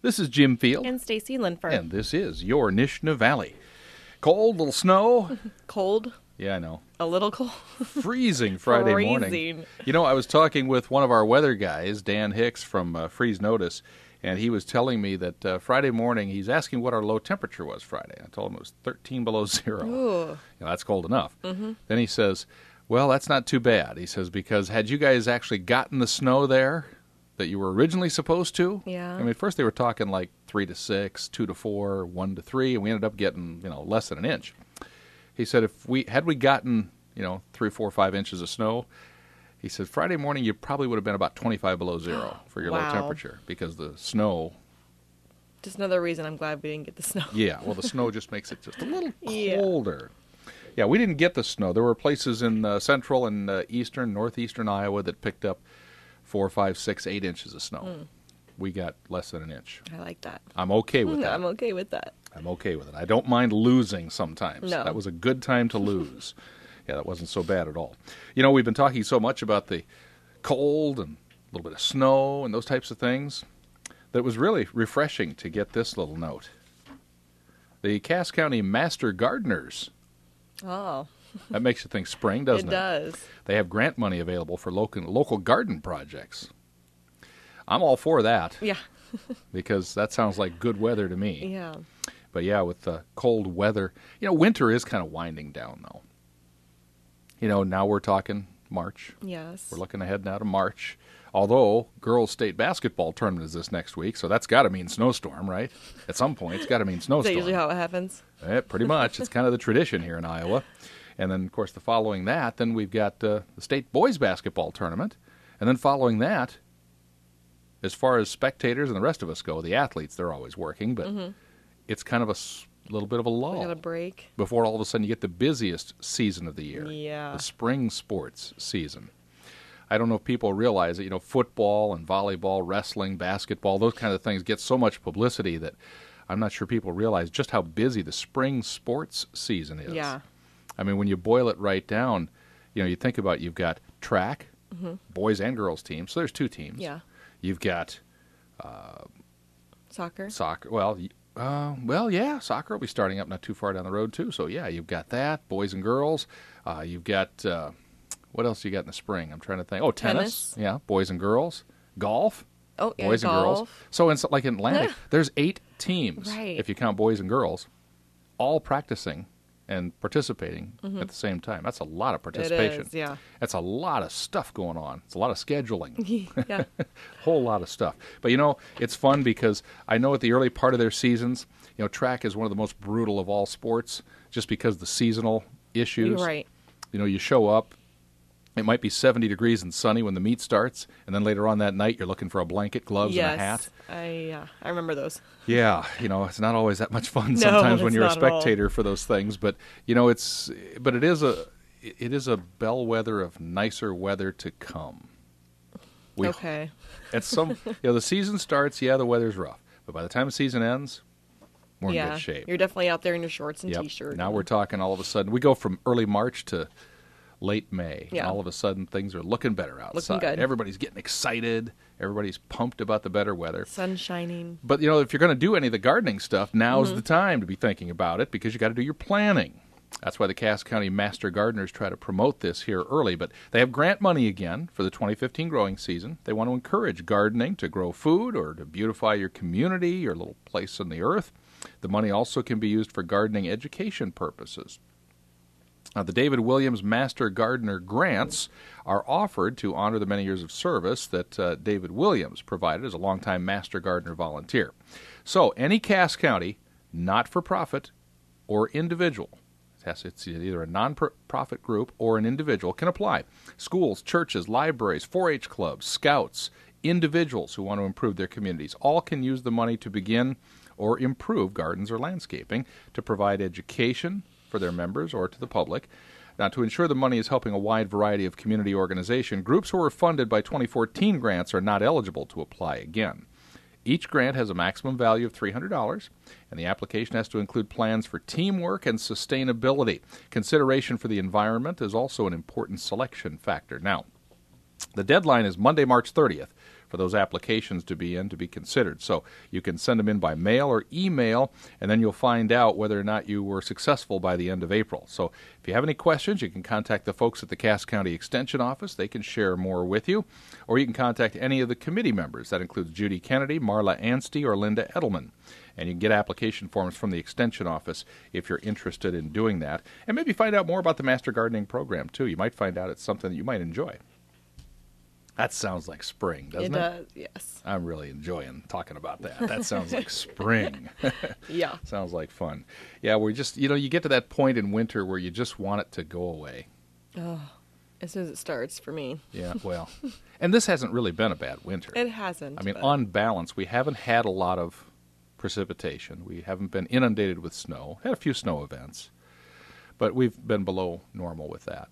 This is Jim Field. And Stacy Linford. And this is your Nishna Valley. Cold, little snow. Cold. Yeah, I know. A little cold. Freezing Friday morning. You know, I was talking with one of our weather guys, Dan Hicks from Freeze Notice, and he was telling me that Friday morning, he's asking what our low temperature was Friday. I told him it was 13 below zero. Ooh. You know, that's cold enough. Mm-hmm. Then he says, well, that's not too bad. He says, because had you guys actually gotten the snow there that you were originally supposed to? Yeah. I mean, at first they were talking like 3 to 6, 2 to 4, 1 to 3, and we ended up getting, less than an inch. He said had we gotten, 3, 4, 5 inches of snow, he said Friday morning you probably would have been about 25 below zero for your Wow. low temperature because the snow. Just another reason I'm glad we didn't get the snow. Yeah, well, the snow just makes it just a little colder. Yeah, we didn't get the snow. There were places in central and northeastern Iowa that picked up 4, 5, 6, 8 inches of snow. We got less than an inch. I like that. I'm okay with that. I'm okay with that. I'm okay with it. I don't mind losing sometimes. No. That was a good time to lose. Yeah, that wasn't so bad at all. We've been talking so much about the cold and a little bit of snow and those types of things that it was really refreshing to get this little note. The Cass County Master Gardeners. Oh. That makes you think spring, doesn't it? It does. They have grant money available for local garden projects. I'm all for that. Yeah. Because that sounds like good weather to me. Yeah. But yeah, with the cold weather, winter is kind of winding down, though. Now we're talking March. Yes. We're looking ahead now to March. Although, girls' state basketball tournament is this next week, so that's got to mean snowstorm, right? At some point, it's got to mean Is snowstorm. that usually how it happens? Pretty much. It's kind of the tradition here in Iowa. And then, of course, the following that, then we've got the state boys basketball tournament. And then following that, as far as spectators and the rest of us go, the athletes, they're always working, but it's kind of a little bit of a lull. We got a break. Before all of a sudden you get the busiest season of the year. Yeah. The spring sports season. I don't know if people realize that, football and volleyball, wrestling, basketball, those kind of things get so much publicity that I'm not sure people realize just how busy the spring sports season is. Yeah. I mean, when you boil it right down, you think about you've got track, boys and girls teams, so there's 2 teams. Yeah. You've got Soccer. Yeah, soccer will be starting up not too far down the road, too. So, yeah, you've got that, boys and girls. You've got, what else you got in the spring? I'm trying to think. Oh, tennis. Yeah, boys and girls. Golf. Oh, yeah, boys and girls. golf. So, in Atlantic, there's 8 teams, Right. if you count boys and girls, all practicing and participating at the same time. That's a lot of participation. It is, yeah. That's a lot of stuff going on. It's a lot of scheduling. Yeah. Whole lot of stuff. But, it's fun because I know at the early part of their seasons, track is one of the most brutal of all sports just because of the seasonal issues. You're right. You show up, it might be 70 degrees and sunny when the meet starts, and then later on that night you're looking for a blanket, gloves, and a hat. I remember those. Yeah, it's not always that much fun No, sometimes when it's you're a not at all. spectator for those things. But it is a bellwether of nicer weather to come. Okay. At some, the season starts. Yeah, the weather's rough, but by the time the season ends, we're in good shape. You're definitely out there in your shorts and Yep. t-shirt. Now we're talking all of a sudden. We go from early March to late May. Yeah. And all of a sudden, things are looking better outside. Looking good. Everybody's getting excited. Everybody's pumped about the better weather. Sun shining. But, if you're going to do any of the gardening stuff, now's the time to be thinking about it because you got to do your planning. That's why the Cass County Master Gardeners try to promote this here early. But they have grant money again for the 2015 growing season. They want to encourage gardening to grow food or to beautify your community, your little place on the earth. The money also can be used for gardening education purposes. Now, the David Williams Master Gardener grants are offered to honor the many years of service that David Williams provided as a longtime Master Gardener volunteer. So, any Cass County, not-for-profit or individual, it's either a non-profit group or an individual, can apply. Schools, churches, libraries, 4-H clubs, scouts, individuals who want to improve their communities, all can use the money to begin or improve gardens or landscaping, to provide education for their members or to the public. Now, to ensure the money is helping a wide variety of community organizations, groups who were funded by 2014 grants are not eligible to apply again. Each grant has a maximum value of $300, and the application has to include plans for teamwork and sustainability. Consideration for the environment is also an important selection factor. Now, the deadline is Monday, March 30th for those applications to be considered. So you can send them in by mail or email, and then you'll find out whether or not you were successful by the end of April. So if you have any questions, you can contact the folks at the Cass County Extension Office. They can share more with you. Or you can contact any of the committee members. That includes Judy Kennedy, Marla Anstey, or Linda Edelman. And you can get application forms from the Extension Office if you're interested in doing that. And maybe find out more about the Master Gardening Program, too. You might find out it's something that you might enjoy. That sounds like spring, doesn't it? It does, yes. I'm really enjoying talking about that. That sounds like spring. Yeah. Sounds like fun. Yeah, we're just, you get to that point in winter where you just want it to go away. Oh, as soon as it starts for me. Yeah, well, and this hasn't really been a bad winter. It hasn't. I mean, but... on balance, we haven't had a lot of precipitation. We haven't been inundated with snow. Had a few snow events, but we've been below normal with that.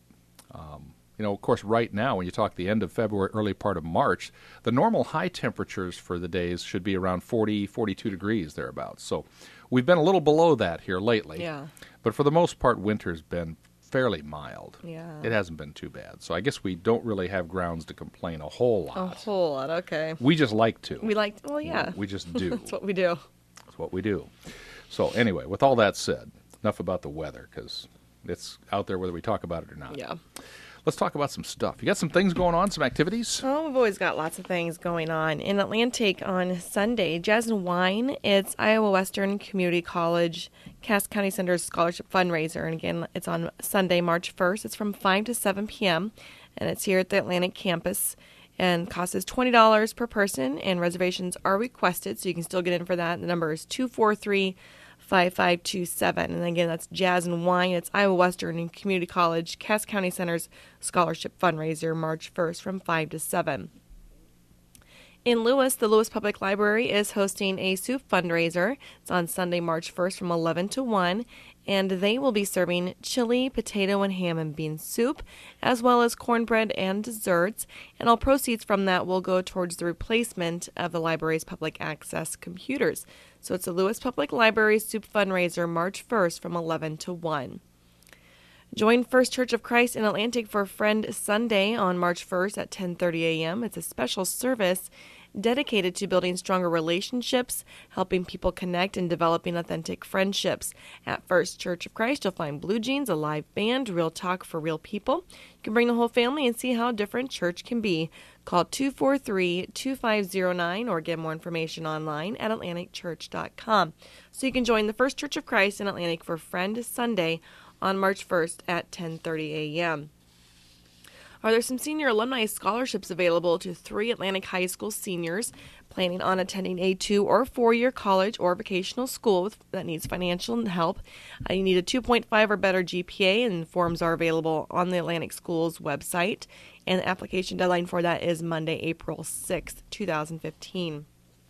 Of course, right now, when you talk the end of February, early part of March, the normal high temperatures for the days should be around 40, 42 degrees thereabouts. So we've been a little below that here lately. Yeah. But for the most part, winter's been fairly mild. Yeah. It hasn't been too bad. So I guess we don't really have grounds to complain a whole lot. A whole lot, okay. We just like to. Well, yeah. We just do. That's what we do. That's what we do. So anyway, with all that said, enough about the weather, because it's out there whether we talk about it or not. Yeah. Let's talk about some stuff. You got some things going on, some activities? Oh, we've always got lots of things going on. In Atlantic on Sunday, Jazz and Wine, it's Iowa Western Community College Cass County Center's scholarship fundraiser. And again, it's on Sunday, March 1st. It's from 5 to 7 p.m. And it's here at the Atlantic campus. And cost is $20 per person, and reservations are requested, so you can still get in for that. The number is 243-5527. And again, that's Jazz and Wine. It's Iowa Western and Community College Cass County Center's scholarship fundraiser, March 1st from 5 to 7. In Lewis, the Lewis Public Library is hosting a soup fundraiser. It's on Sunday, March 1st from 11 to 1, and they will be serving chili, potato, and ham and bean soup, as well as cornbread and desserts, and all proceeds from that will go towards the replacement of the library's public access computers. So it's the Lewis Public Library Soup Fundraiser, March 1st from 11 to 1. Join First Church of Christ in Atlantic for Friend Sunday on March 1st at 10:30 a.m. It's a special service dedicated to building stronger relationships, helping people connect, and developing authentic friendships. At First Church of Christ, you'll find blue jeans, a live band, real talk for real people. You can bring the whole family and see how different church can be. Call 243-2509 or get more information online at atlanticchurch.com. So you can join the First Church of Christ in Atlantic for Friend Sunday on March 1st at 10:30 a.m. There's some senior alumni scholarships available to 3 Atlantic High School seniors planning on attending a 2- or 4-year college or vocational school that needs financial help. You need a 2.5 or better GPA, and forms are available on the Atlantic Schools website. And the application deadline for that is Monday, April 6th, 2015.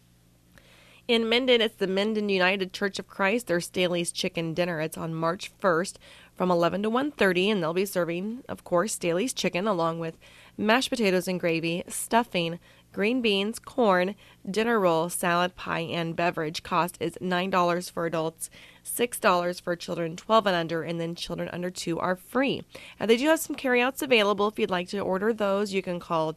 In Minden, it's the Minden United Church of Christ, their Staley's Chicken Dinner. It's on March 1st from 11 to 1:30, and they'll be serving, of course, Staley's chicken along with mashed potatoes and gravy, stuffing, green beans, corn, dinner roll, salad, pie, and beverage. Cost is $9 for adults, $6 for children 12 and under, and then children under 2 are free. They do have some carryouts available. If you'd like to order those, you can call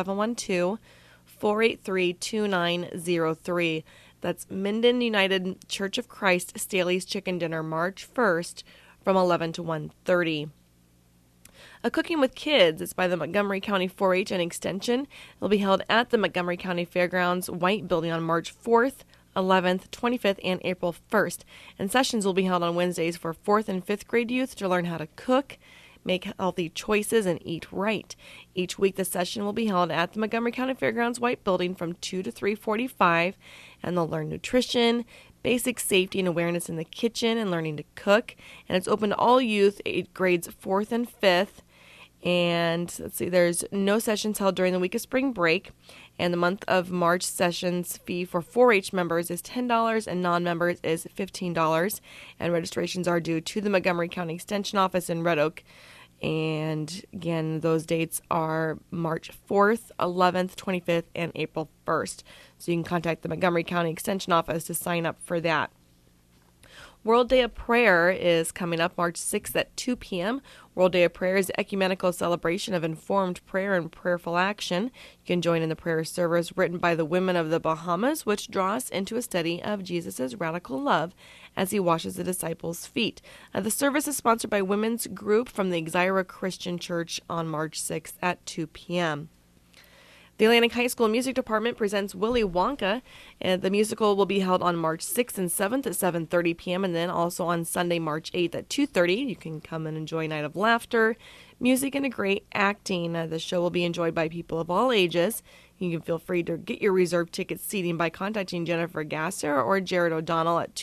712-483-2903. That's Minden United Church of Christ Staley's Chicken Dinner, March 1st from 11 to 1:30. A Cooking with Kids is by the Montgomery County 4-H and Extension. It'll be held at the Montgomery County Fairgrounds White Building on March 4th, 11th, 25th, and April 1st. And sessions will be held on Wednesdays for 4th and 5th grade youth to learn how to cook, make healthy choices, and eat right. Each week the session will be held at the Montgomery County Fairgrounds White Building from 2 to 3:45, and they'll learn nutrition, basic safety and awareness in the kitchen, and learning to cook. And it's open to all youth, grades 4th and 5th. And let's see, there's no sessions held during the week of spring break. And the month of March sessions fee for 4-H members is $10 and non-members is $15. And registrations are due to the Montgomery County Extension Office in Red Oak. And again, those dates are March 4th, 11th, 25th, and April 1st. So you can contact the Montgomery County Extension Office to sign up for that. World Day of Prayer is coming up March 6th at 2 p.m. World Day of Prayer is an ecumenical celebration of informed prayer and prayerful action. You can join in the prayer service written by the women of the Bahamas, which draws into a study of Jesus' radical love as he washes the disciples' feet. The service is sponsored by Women's Group from the Exira Christian Church on March 6th at 2 p.m. The Atlantic High School Music Department presents Willy Wonka, and the musical will be held on March 6th and 7th at 7:30 p.m. and then also on Sunday, March 8th at 2:30. You can come and enjoy a night of laughter, music, and a great acting. The show will be enjoyed by people of all ages. You can feel free to get your reserved ticket seating by contacting Jennifer Gasser or Jared O'Donnell at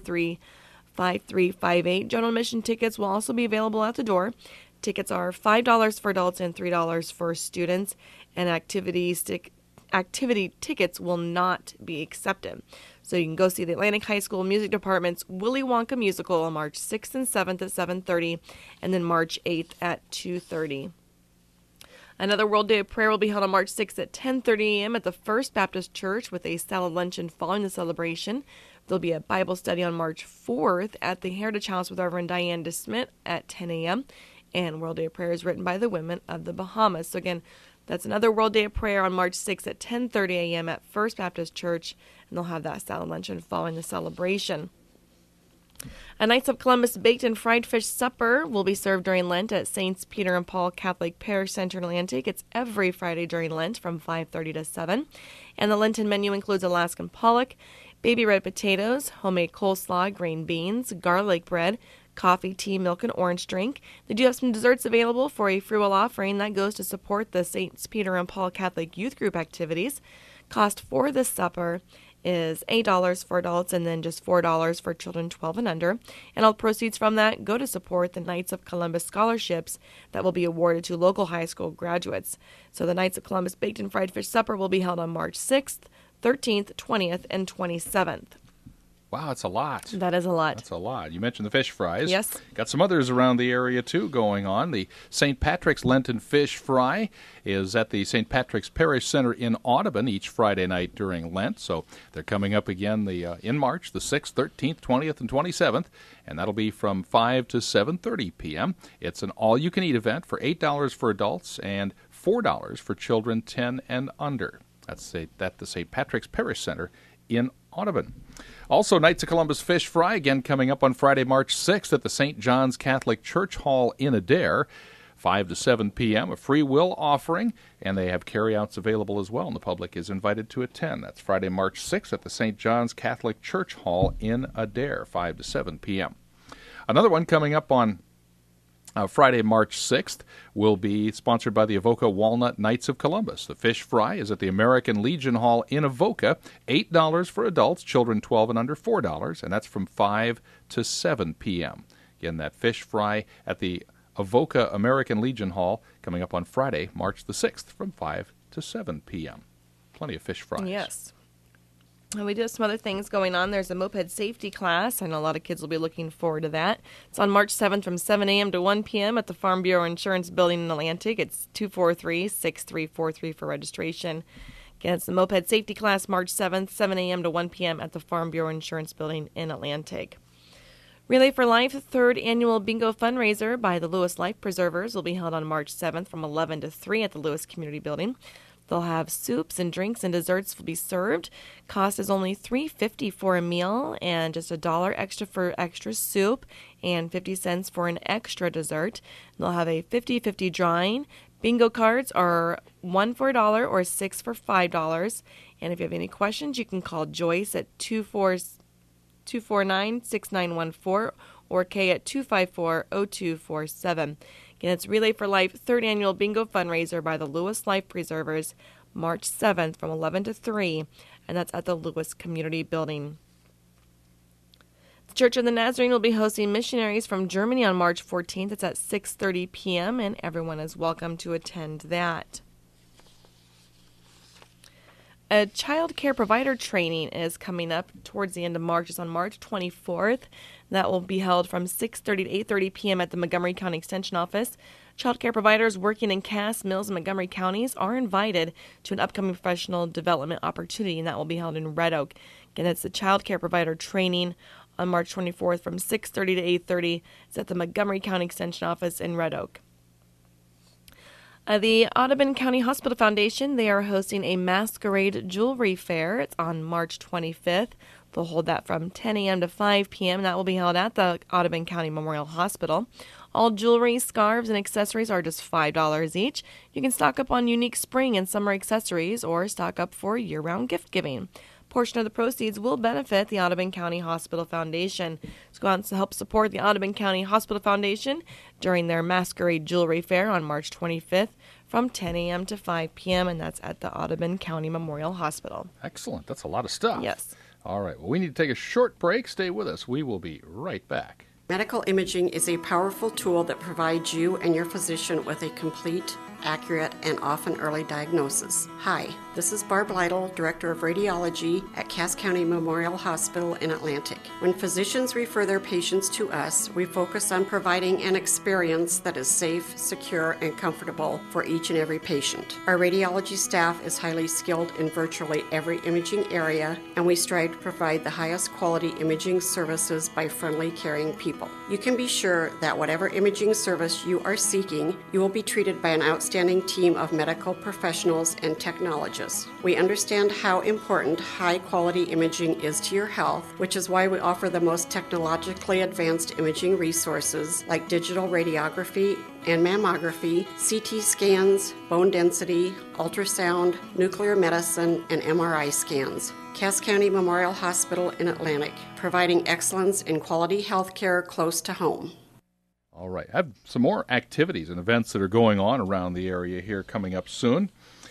243-5358. General admission tickets will also be available at the door. Tickets are $5 for adults and $3 for students, and activity tickets will not be accepted. So you can go see the Atlantic High School Music Department's Willy Wonka musical on March 6th and 7th at 7:30, and then March 8th at 2:30. Another World Day of Prayer will be held on March 6th at 10:30 a.m. at the First Baptist Church with a salad luncheon following the celebration. There'll be a Bible study on March 4th at the Heritage House with Reverend Diane DeSmit at 10 a.m., and World Day of Prayer is written by the women of the Bahamas. So again, that's another World Day of Prayer on March 6th at 10:30 a.m. at First Baptist Church, and they'll have that salad luncheon following the celebration. A Knights of Columbus baked and fried fish supper will be served during Lent at Saints Peter and Paul Catholic Parish Center in Atlantic. It's every Friday during Lent from 5:30 to 7. And the Lenten menu includes Alaskan pollock, baby red potatoes, homemade coleslaw, green beans, garlic bread, coffee, tea, milk, and orange drink. They do have some desserts available for a free will offering that goes to support the St. Peter and Paul Catholic Youth Group activities. Cost for this supper is $8 for adults and then just $4 for children 12 and under. And all proceeds from that go to support the Knights of Columbus scholarships that will be awarded to local high school graduates. So the Knights of Columbus Baked and Fried Fish Supper will be held on March 6th, 13th, 20th, and 27th. Wow, that's a lot. That is a lot. That's a lot. You mentioned the fish fries. Yes. Got some others around the area, too, going on. The St. Patrick's Lenten Fish Fry is at the St. Patrick's Parish Center in Audubon each Friday night during Lent. So they're coming up again in March, the 6th, 13th, 20th, and 27th, and that'll be from 5 to 7:30 p.m. It's an all-you-can-eat event for $8 for adults and $4 for children 10 and under. That's at the St. Patrick's Parish Center in Audubon. Also, Knights of Columbus Fish Fry, again coming up on Friday, March 6th at the St. John's Catholic Church Hall in Adair, 5 to 7 p.m., a free will offering, and they have carryouts available as well, and the public is invited to attend. That's Friday, March 6th at the St. John's Catholic Church Hall in Adair, 5 to 7 p.m. Another one coming up on Friday, March 6th, will be sponsored by the Avoca Walnut Knights of Columbus. The fish fry is at the American Legion Hall in Avoca, $8 for adults, children 12 and under $4, and that's from 5 to 7 p.m. Again, that fish fry at the Avoca American Legion Hall coming up on Friday, March the 6th, from 5 to 7 p.m. Plenty of fish fries. Yes. And we do have some other things going on. There's a moped safety class. I know a lot of kids will be looking forward to that. It's on March 7th from 7 a.m. to 1 p.m. at the Farm Bureau Insurance Building in Atlantic. It's 243-6343 for registration. Again, it's the moped safety class, March 7th, 7 a.m. to 1 p.m. at the Farm Bureau Insurance Building in Atlantic. Relay for Life, third annual bingo fundraiser by the Lewis Life Preservers will be held on March 7th from 11 to 3 at the Lewis Community Building. They'll have soups and drinks and desserts will be served. Cost is only $3.50 for a meal and just $1 extra for extra soup and 50 cents for an extra dessert. They'll have a 50-50 drawing. Bingo cards are 1 for $1 or 6 for $5. And if you have any questions, you can call Joyce at 249-6914 or Kay at 254-0247. Again, it's Relay for Life, third annual bingo fundraiser by the Lewis Life Preservers, March 7th from 11 to 3, and that's at the Lewis Community Building. The Church of the Nazarene will be hosting missionaries from Germany on March 14th. It's at 6:30 p.m., and everyone is welcome to attend that. A child care provider training is coming up towards the end of March. It's on March 24th. That will be held from 6:30 to 8:30 p.m. at the Montgomery County Extension Office. Child care providers working in Cass, Mills, and Montgomery counties are invited to an upcoming professional development opportunity, and that will be held in Red Oak. Again, it's the child care provider training on March 24th from 6:30 to 8:30. It's at the Montgomery County Extension Office in Red Oak. The Audubon County Hospital Foundation, they are hosting a masquerade jewelry fair. It's on March 25th. They'll hold that from 10 a.m. to 5 p.m. That will be held at the Audubon County Memorial Hospital. All jewelry, scarves, and accessories are just $5 each. You can stock up on unique spring and summer accessories or stock up for year-round gift giving. Portion of the proceeds will benefit the Audubon County Hospital Foundation. So go out to help support the Audubon County Hospital Foundation during their Masquerade Jewelry Fair on March 25th from 10 a.m. to 5 p.m., and that's at the Audubon County Memorial Hospital. Excellent. That's a lot of stuff. Yes. All right. Well, we need to take a short break. Stay with us. We will be right back. Medical imaging is a powerful tool that provides you and your physician with a complete, accurate, and often early diagnosis. Hi, this is Barb Lytle, Director of Radiology at Cass County Memorial Hospital in Atlantic. When physicians refer their patients to us, we focus on providing an experience that is safe, secure, and comfortable for each and every patient. Our radiology staff is highly skilled in virtually every imaging area, and we strive to provide the highest quality imaging services by friendly, caring people. You can be sure that whatever imaging service you are seeking, you will be treated by an outstanding team of medical professionals and technologists. We understand how important high-quality imaging is to your health, which is why we offer the most technologically advanced imaging resources like digital radiography and mammography, CT scans, bone density, ultrasound, nuclear medicine, and MRI scans. Cass County Memorial Hospital in Atlantic, providing excellence in quality health care close to home. All right. I have some more activities and events that are going on around the area here coming up soon.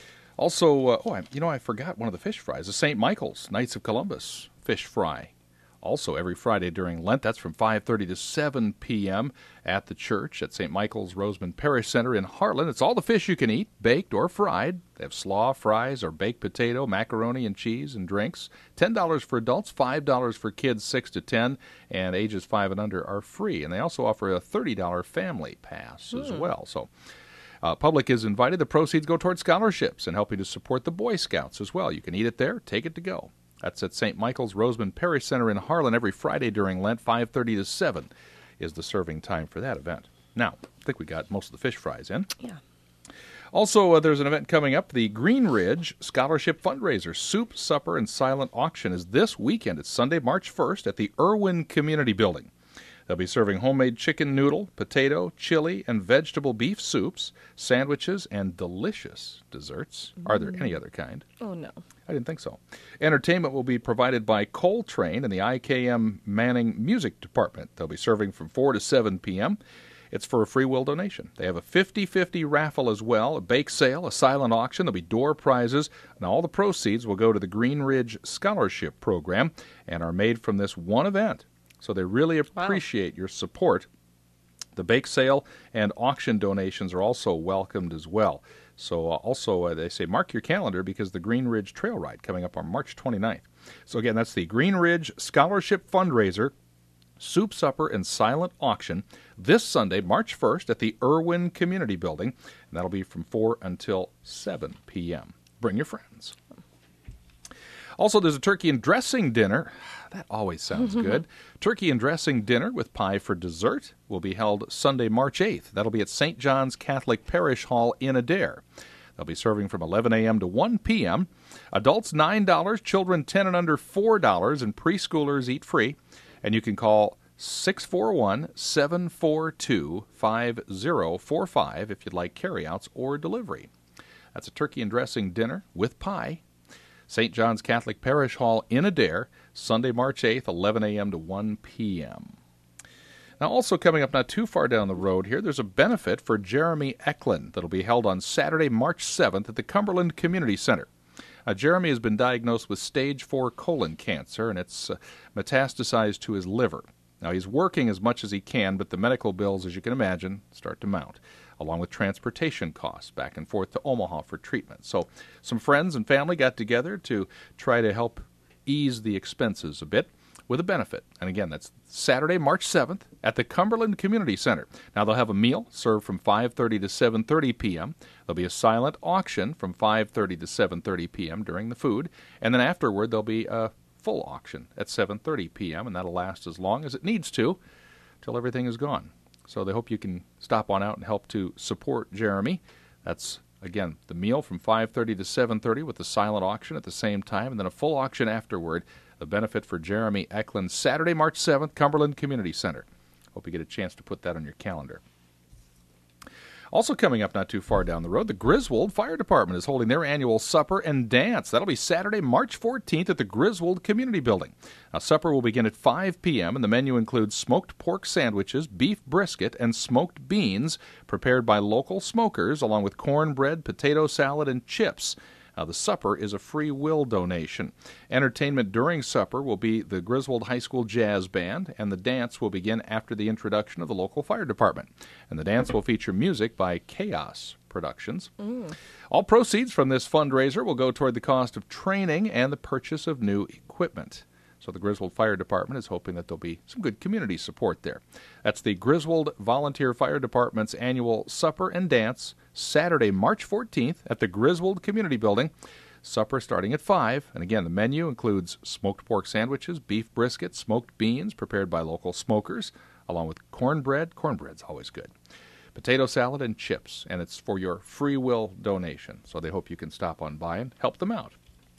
Also, I forgot one of the fish fries, the St. Michael's Knights of Columbus fish fry. Also, every Friday during Lent, that's from 5:30 to 7 p.m. at the church at St. Michael's Roseman Parish Center in Heartland. It's all the fish you can eat, baked or fried. They have slaw, fries, or baked potato, macaroni and cheese, and drinks. $10 for adults, $5 for kids 6 to 10, and ages 5 and under are free. And they also offer a $30 family pass as well. So public is invited. The proceeds go towards scholarships and helping to support the Boy Scouts as well. You can eat it there, take it to go. That's at St. Michael's Roseman Parish Center in Harlan every Friday during Lent, 5:30 to 7 is the serving time for that event. Now, I think we got most of the fish fries in. Yeah. Also, there's an event coming up. The Green Ridge Scholarship Fundraiser Soup, Supper, and Silent Auction is this weekend. It's Sunday, March 1st at the Irwin Community Building. They'll be serving homemade chicken noodle, potato, chili, and vegetable beef soups, sandwiches, and delicious desserts. Are there any other kind? Oh, no. I didn't think so. Entertainment will be provided by Coltrane and the IKM Manning Music Department. They'll be serving from 4 to 7 p.m. It's for a free will donation. They have a 50-50 raffle as well, a bake sale, a silent auction. There'll be door prizes, and all the proceeds will go to the Green Ridge Scholarship Program and are made from this one event. So they really appreciate your support. The bake sale and auction donations are also welcomed as well. So they say mark your calendar because the Green Ridge Trail Ride coming up on March 29th. So again, that's the Green Ridge Scholarship Fundraiser, Soup, Supper, and Silent Auction this Sunday, March 1st at the Irwin Community Building. And that'll be from 4 until 7 p.m. Bring your friends. Also, there's a turkey and dressing dinner. That always sounds good. Turkey and dressing dinner with pie for dessert will be held Sunday, March 8th. That'll be at St. John's Catholic Parish Hall in Adair. They'll be serving from 11 a.m. to 1 p.m. Adults $9, children 10 and under $4, and preschoolers eat free. And you can call 641-742-5045 if you'd like carryouts or delivery. That's a turkey and dressing dinner with pie. St. John's Catholic Parish Hall in Adair, Sunday, March 8th, 11 a.m. to 1 p.m. Now, also coming up not too far down the road here, there's a benefit for Jeremy Eklund that'll be held on Saturday, March 7th at the Cumberland Community Center. Jeremy has been diagnosed with stage 4 colon cancer, and it's metastasized to his liver. Now, he's working as much as he can, but the medical bills, as you can imagine, start to mount, along with transportation costs back and forth to Omaha for treatment. So some friends and family got together to try to help ease the expenses a bit with a benefit. And again, that's Saturday, March 7th at the Cumberland Community Center. Now, they'll have a meal served from 5:30 to 7:30 p.m. There'll be a silent auction from 5:30 to 7:30 p.m. during the food. And then afterward, there'll be a full auction at 7:30 p.m., and that'll last as long as it needs to till everything is gone. So they hope you can stop on out and help to support Jeremy. That's, again, the meal from 5:30 to 7:30 with the silent auction at the same time, and then a full auction afterward. The benefit for Jeremy Eklund, Saturday, March 7th, Cumberland Community Center. Hope you get a chance to put that on your calendar. Also coming up not too far down the road, the Griswold Fire Department is holding their annual supper and dance. That'll be Saturday, March 14th at the Griswold Community Building. Now, supper will begin at 5 p.m., and the menu includes smoked pork sandwiches, beef brisket, and smoked beans prepared by local smokers, along with cornbread, potato salad, and chips. The supper is a free will donation. Entertainment during supper will be the Griswold High School Jazz Band, and the dance will begin after the introduction of the local fire department. And the dance will feature music by Chaos Productions. All proceeds from this fundraiser will go toward the cost of training and the purchase of new equipment. So the Griswold Fire Department is hoping that there'll be some good community support there. That's the Griswold Volunteer Fire Department's annual supper and dance, Saturday, March 14th at the Griswold Community Building. Supper starting at 5. And again, the menu includes smoked pork sandwiches, beef brisket, smoked beans prepared by local smokers, along with cornbread. Cornbread's always good. Potato salad and chips. And it's for your free will donation. So they hope you can stop on by and help them out.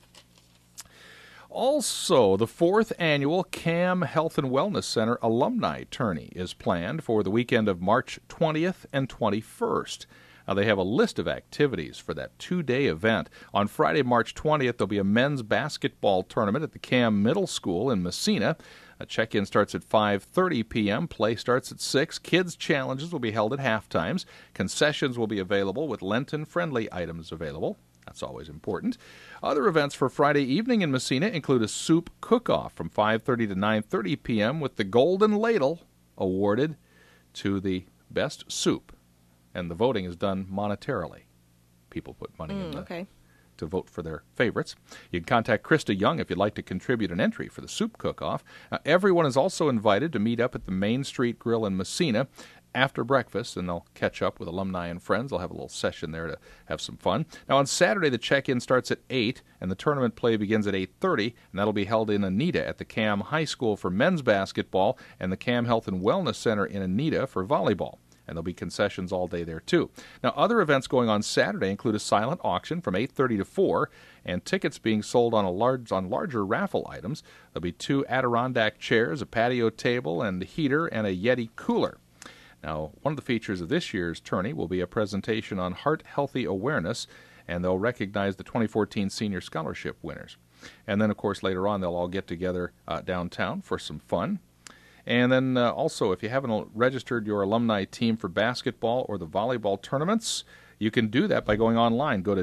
Also, the 4th annual CAM Health and Wellness Center Alumni Tourney is planned for the weekend of March 20th and 21st. Now, they have a list of activities for that 2-day event. On Friday, March 20th, there'll be a men's basketball tournament at the CAM Middle School in Messina. A check-in starts at 5:30 p.m. Play starts at 6. Kids' challenges will be held at half-times. Concessions will be available with Lenten-friendly items available. That's always important. Other events for Friday evening in Messina include a soup cook-off from 5:30 to 9:30 p.m. with the Golden Ladle awarded to the best soup. And the voting is done monetarily. People put money in to vote for their favorites. You can contact Krista Young if you'd like to contribute an entry for the soup cook-off. Everyone is also invited to meet up at the Main Street Grill in Messina after breakfast, and they'll catch up with alumni and friends. They'll have a little session there to have some fun. Now, on Saturday, the check-in starts at 8, and the tournament play begins at 8:30, and that'll be held in Anita at the CAM High School for men's basketball and the CAM Health and Wellness Center in Anita for volleyball. And there'll be concessions all day there, too. Now, other events going on Saturday include a silent auction from 8:30 to 4, and tickets being sold on larger raffle items. There'll be 2 Adirondack chairs, a patio table, and a heater, and a Yeti cooler. Now, one of the features of this year's tourney will be a presentation on heart-healthy awareness, and they'll recognize the 2014 Senior Scholarship winners. And then, of course, later on, they'll all get together downtown for some fun. And then also, if you haven't registered your alumni team for basketball or the volleyball tournaments, you can do that by going online. Go to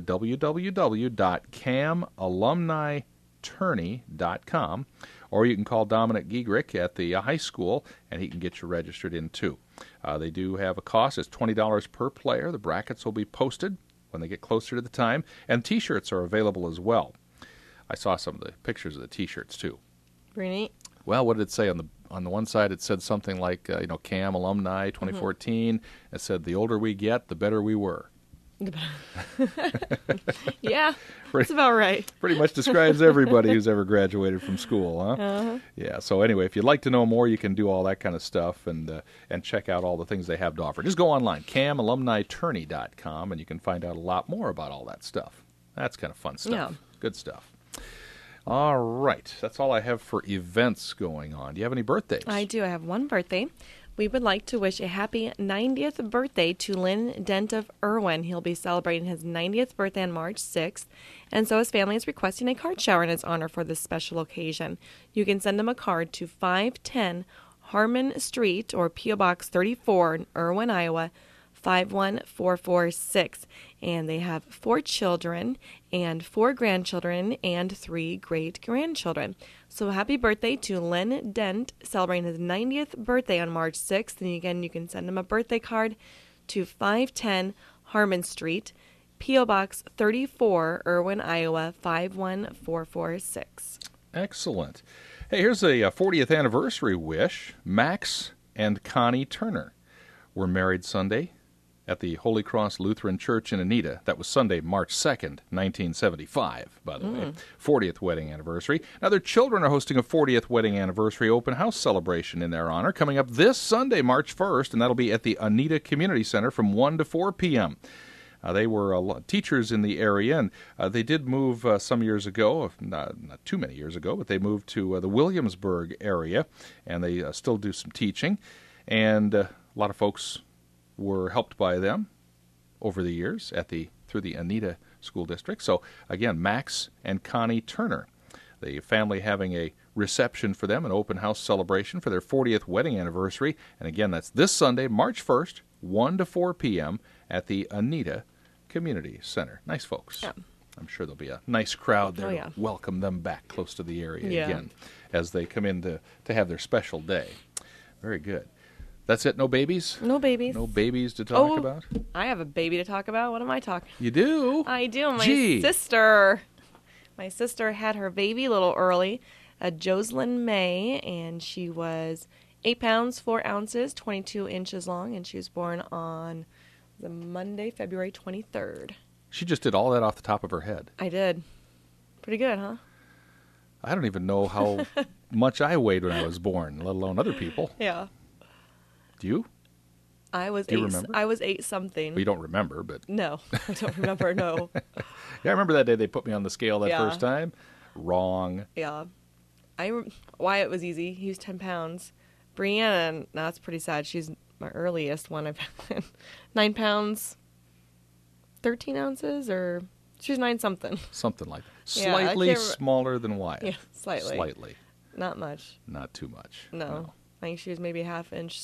www.camalumnitourney.com, or you can call Dominic Giegrick at the high school, and he can get you registered in, too. They do have a cost. It's $20 per player. The brackets will be posted when they get closer to the time, and T-shirts are available as well. I saw some of the pictures of the T-shirts, too. Pretty neat. Well, what did it say on the one side? It said something like, CAM Alumni 2014. Mm-hmm. It said, the older we get, the better we were. Yeah, that's about right. Pretty much describes everybody who's ever graduated from school, huh? Uh-huh. Yeah, so anyway, if you'd like to know more, you can do all that kind of stuff and check out all the things they have to offer. Just go online, camalumnitourney.com, and you can find out a lot more about all that stuff. That's kind of fun stuff. Yeah. Good stuff. All right. That's all I have for events going on. Do you have any birthdays? I do. I have one birthday. We would like to wish a happy 90th birthday to Lynn Dent of Irwin. He'll be celebrating his 90th birthday on March 6th, and so his family is requesting a card shower in his honor for this special occasion. You can send him a card to 510 Harmon Street, or P.O. Box 34 in Irwin, Iowa, 51446, and they have 4 children and 4 grandchildren and 3 great-grandchildren. So happy birthday to Len Dent, celebrating his 90th birthday on March 6th. And again, you can send him a birthday card to 510 Harmon Street, P.O. Box 34, Irwin, Iowa, 51446. Excellent. Hey, here's a 40th anniversary wish. Max and Connie Turner were married Sunday at the Holy Cross Lutheran Church in Anita. That was Sunday, March 2nd, 1975, by the way. 40th wedding anniversary. Now, their children are hosting a 40th wedding anniversary open house celebration in their honor coming up this Sunday, March 1st, and that'll be at the Anita Community Center from 1 to 4 p.m. They were teachers in the area, and they did move some years ago, not too many years ago, but they moved to the Williamsburg area, and they still do some teaching. And a lot of folks were helped by them over the years through the Anita School District. So, again, Max and Connie Turner, the family having a reception for them, an open house celebration for their 40th wedding anniversary. And again, that's this Sunday, March 1st, 1 to 4 p.m. at the Anita Community Center. Nice folks. Yeah. I'm sure there'll be a nice crowd there yeah. to welcome them back close to the area Yeah. again as they come in to have their special day. Very good. That's it? No babies? No babies. No babies to talk about? I have a baby to talk about. What am I talking? You do? I do. My Gee. sister. My sister had her baby a little early, Jocelyn May, and she was 8 pounds, 4 ounces, 22 inches long, and she was born on the Monday, February 23rd. She just did all that off the top of her head. I did. Pretty good, huh? I don't even know how much I weighed when I was born, let alone other people. Yeah. Do you? I was Do you eight. remember? I was 8 something. Well, you don't remember, but... No, I don't remember. No. Yeah, I remember that day they put me on the scale that Yeah. first time. Wrong. Yeah. Wyatt was easy. He was 10 pounds. Brianna, now that's pretty sad. She's my earliest one I've had. 9 pounds, 13 ounces, or she's 9 something. Something like that. Yeah, I Slightly can't smaller than Wyatt. Yeah, slightly. Slightly. Not much. Not too much. No. I think she was maybe a half inch,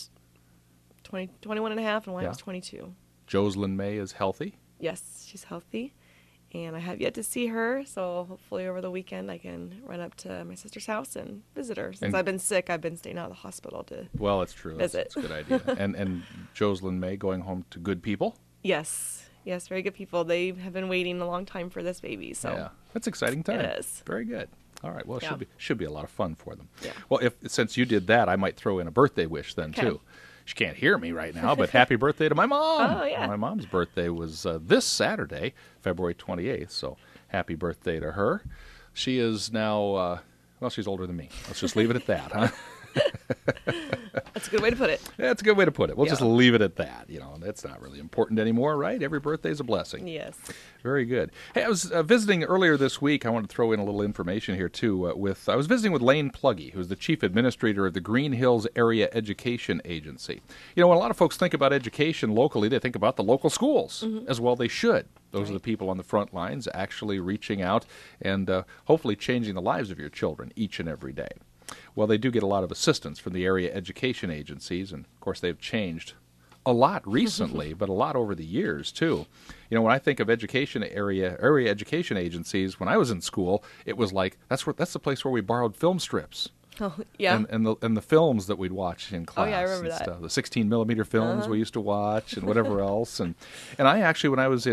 21 and a half, and Wyatt Yeah. was 22. Jocelyn May is healthy. Yes, she's healthy. And I have yet to see her, so hopefully over the weekend I can run up to my sister's house and visit her. Since And- I've been sick, I've been staying out of the hospital to... Well, it's true. That's Visit. a good idea. And Jocelyn May going home to good people. Yes, very good people. They have been waiting a long time for this baby, so... Yeah, that's exciting time. It is. Very good. All right. Well, it Yeah. should be a lot of fun for them. Yeah. Well, since you did that, I might throw in a birthday wish then Okay. too. She can't hear me right now, but happy birthday to my mom. Oh, yeah. My mom's birthday was this Saturday, February 28th. So happy birthday to her. She is now, well, she's older than me. Let's just leave it at that, huh? That's a good way to put it. That's a good way to put it. We'll just Yeah. leave it at that. You know, that's not really important anymore, right? Every birthday's a blessing. Yes. Very good. Hey, I was visiting earlier this week. I wanted to throw in a little information here, too. I was visiting with Lane Pluggy, who's the chief administrator of the Green Hills Area Education Agency. You know, when a lot of folks think about education locally, they think about the local schools, as well they should. Those are the people on the front lines actually reaching out and hopefully changing the lives of your children each and every day. Well, they do get a lot of assistance from the area education agencies, and, of course, they've changed a lot recently, but a lot over the years, too. You know, when I think of area education agencies, when I was in school, it was like, that's the place where we borrowed film strips. Oh, yeah. And the films that we'd watch in class. Oh, yeah, I remember and that. stuff. The 16-millimeter films we used to watch and whatever else. And I actually, when I was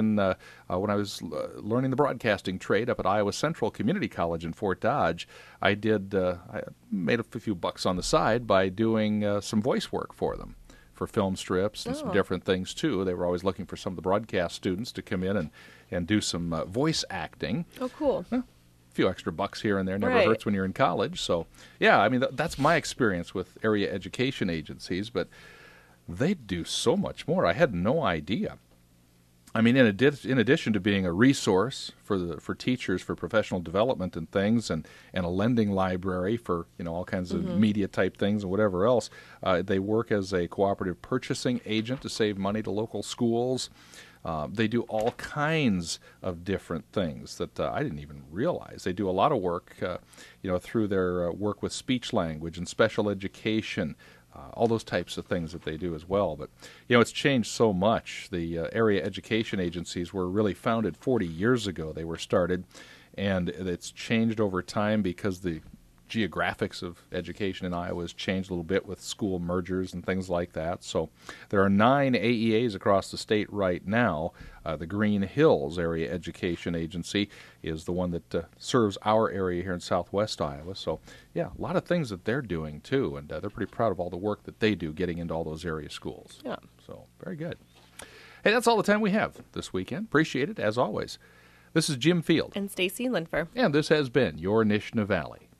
learning the broadcasting trade up at Iowa Central Community College in Fort Dodge, I made a few bucks on the side by doing some voice work for them, for film strips and some different things, too. They were always looking for some of the broadcast students to come in and do some voice acting. Oh, cool. Few extra bucks here and there never Right. hurts when you're in college. So, yeah, I mean, that's my experience with area education agencies, but they do so much more. I had no idea. I mean, in addition to being a resource for teachers for professional development and things, and a lending library for all kinds of media type things and whatever else, they work as a cooperative purchasing agent to save money to local schools. They do all kinds of different things that I didn't even realize. They do a lot of work, through their work with speech language and special education, all those types of things that they do as well. But, it's changed so much. The area education agencies were really founded 40 years ago. They were started, and it's changed over time because the geographics of education in Iowa has changed a little bit with school mergers and things like that. So there are 9 AEAs across the state right now. The Green Hills Area Education Agency is the one that serves our area here in southwest Iowa. So, yeah, a lot of things that they're doing, too, and they're pretty proud of all the work that they do getting into all those area schools. Yeah. So, very good. Hey, that's all the time we have this weekend. Appreciate it, as always. This is Jim Field. And Stacy Linfer. And this has been your Nishna Valley.